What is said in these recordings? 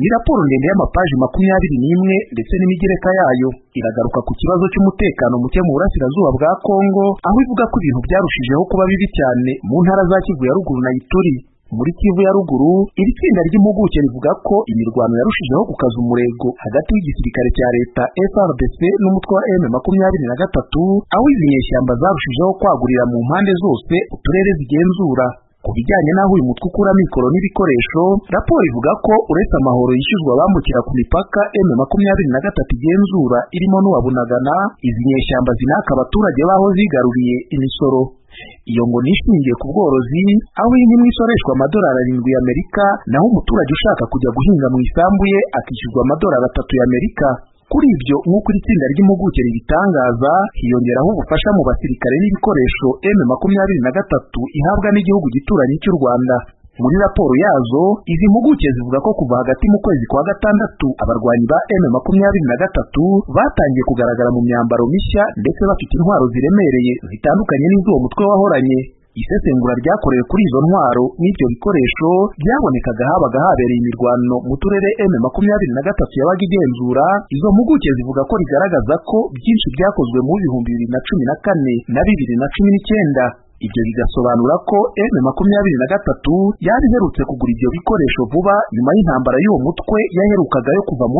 Ni raporo ndende y'amapaji 21 ndetse n'imigereka yayo iragaruka ku kibazo cy'umutekano muke mu burasirazuba bwa Kongo, aho ivuga ko ibintu byarushijeho kuba bibi cyane mu ntara za Kivu ya ruguru na Ituri. Muri Kivu ya ruguru, iri tsinda ry'impuguke rivuga ko imirwano yarushijeho gukaza umurego hagati y'igisirikare cya leta FARDC n'umutwe wa M23, aho izi nyeshyamba zarushijeho kwagurira mu mpande zose uturere zigenzura. Ku bijyanye n'aho uyu mutwe ukura mikoro n'ibikoresho, raporo ivuga ko uretse amahoro yishyuzwa bambukira ku mipaka M23 igenzura irimo n'uwabunagana, izi nyeshyamba zinaka abaturage baho zigaruriye imisoro. Iyo ngo nishingiye ku bworozi, aho iyi nimwe isoreshwa $7 y'Amerika, naho umuturage ushaka kujya guhinga mu isambu ye akishyurwa $3 y'Amerika. Kuri ibyo nk'uko iri tsinda ry'impuguke ribitangaza, hiyongeraho ubufasha mu basirikare n'ibikoresho M23 ihabwa n'igihugu gituranyi cy'u Rwanda. Muri raporo yazo, izi mpuguke zivuga ko kuva hagati mu kwezi kwa gatandatu abarwanyi ba M23 batangiye kugaragara mu myambaro mishya ndetse bafite intwaro ziremereye zitandukanye n'iz'uwo mutwe wahoranye. Isesengura ryakorewe kuri izo ntwaro n'ibyo bikoresho byabonekaga habaga habereye imirwano mu turere M23 yabaga igenzura. Izo mpuguke zivuga ko rigaragaza ko byinshi byakozwe mu 2014 na 2019. Ibyo bigasobanura ko M23 yari iherutse kugura ibyo bikoresho vuba nyuma y'intambara y'uwo mutwe yaherukaga yo kuva mu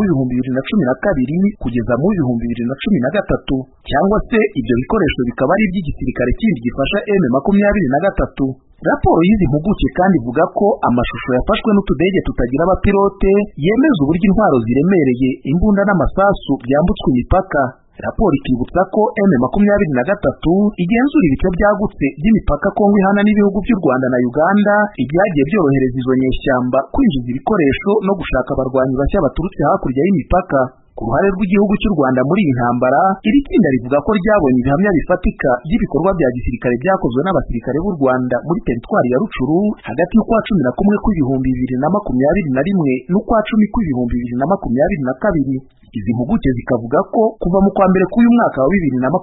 2012 kugeza mu 2013, cyangwa se ibyo bikoresho bikaba ari iby'igisirikare kindi gifasha M23. Raporo y'izi mpuguke kandi ivuga ko amashusho yafashwe n'utudege tutagira abapilote yemeza uburyo intwaro ziremereye, imbunda n'amasasu byambutswe imipaka. Raporo ikibutsa ko M23 igenzura ibice byagutse by'imipaka Kongo ihana n'ibihugu by'u Rwanda na Uganda, ibyagiye byorohereza izo nyeshyamba kwinjiza ibikoresho no gushaka abarwanyi bashya baturutse hakurya y'imipaka. Ku ruhare rw'igihugu cy'u Rwanda muri iyi ntambara, iri tsinda rivuga ko ryabonye ibihamya bifatika by'ibikorwa bya gisirikare byakozwe n'abasirikare b'u Rwanda muri teritwari ya Rucuru hagati y'ukwa 11/2021 n'ukwa 10/2022. Izi mpuguke zikavuga ko kuva mu kwa mbere k'uyu mwaka wa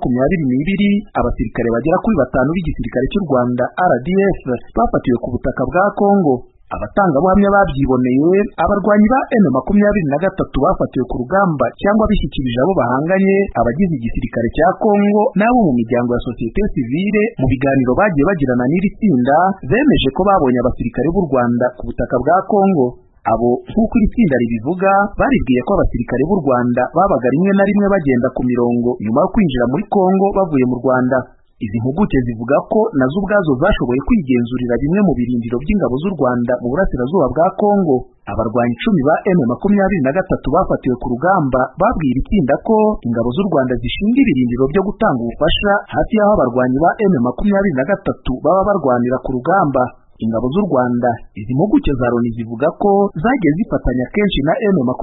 2022 abasirikare bagera kuri 5 b'igisirikare cy'u Rwanda RDF bafatiwe ku butaka bwa Kongo. Abatangabuhamya babyiboneye, abarwanyi ba M23 bafatiwe ku rugamba cyangwa bishyikirije abo bahanganye, abagize igisirikare cya Kongo n'abo mu miryango ya sosiyete sivile. Mu biganiro bagiye bagirana n'iri tsinda, bemeje ko babonye abasirikare b'u Rwanda ku butaka bwa Kongo. Abo nk'uko iri tsinda ribivuga, baribwiye ko abasirikare b'u Rwanda babaga rimwe na rimwe bagenda ku mirongo nyuma yo kwinjira muri Kongo bavuye mu Rwanda. Izi mpuguke zivuga ko nazo ubwazo zashoboye kwigenzurira bimwe mu birindiro by'ingabo z'u Rwanda mu burasirazuba bwa Kongo. Abarwanyi 10 ba M23 bafatiwe ku rugamba babwiye iri tsinda ko ingabo z'u Rwanda zishinga ibirindiro byo gutanga ubufasha hafi y'aho abarwanyi ba M23 baba barwanira ku rugamba. Ingabo z'u Rwanda, izi mpuguke za Loni zivuga ko zagiye zifatanya kenshi na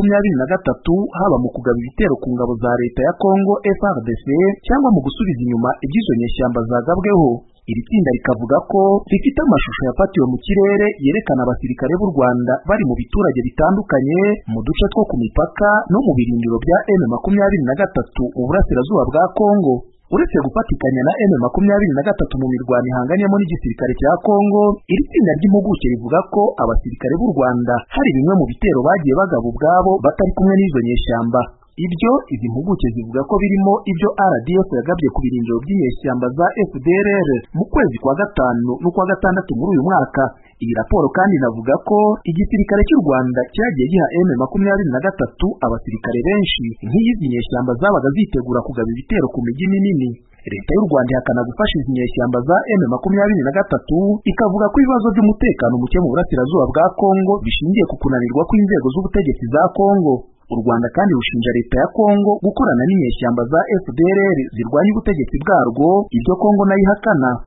M23 haba mu kugaba ibitero ku ngabo za leta ya Kongo FARDC cyangwa mu gusubiza inyuma iby'izo nyeshyamba zagabweho. Iri tsinda rikavuga ko rifite amashusho yafatiwe mu kirere yerekana abasirikare b'u Rwanda bari mu biturage bitandukanye mu duce two ku mipaka no mu birindiro bya M23 mu burasirazuba bwa Kongo. Uretse gufatikanya na M23 mu mirwano ihanganyemo n'igisirikare cya Kongo, iri tsinda ry'impuguke rivuga ko abasirikare b'u Rwanda hari bimwe mu bitero bagiye bagaba ubwabo batari kumwe n'izo nyeshyamba. Ibyo izi mpuguke zivuga ko birimo ibyo RDF yagabye ku birindiro by'inyeshyamba za FDLR mu kwezi kwa gatanu n'ukwa gatandatu muri uyu mwaka. Iyi raporo kandi inavuga ko igisirikare cy'u Rwanda cyagiye giha M23 abasirikare benshi nk'izi nyeshyamba zabaga zitegura kugaba ibitero ku mijyi minini. Leta y'u Rwanda ihakana gufasha izi nyeshyamba za M23, ikavuga ko ibibazo by'umutekano muke mu burasirazuba bwa Kongo bishingiye ku kunanirwa kw'inzego z'ubutegetsi za Kongo. U Rwanda kandi rushinja leta ya Kongo gukorana n'inyeshyamba za FDLR zirwanya ubutegetsi bwarwo, ibyo Kongo nayo ihakana.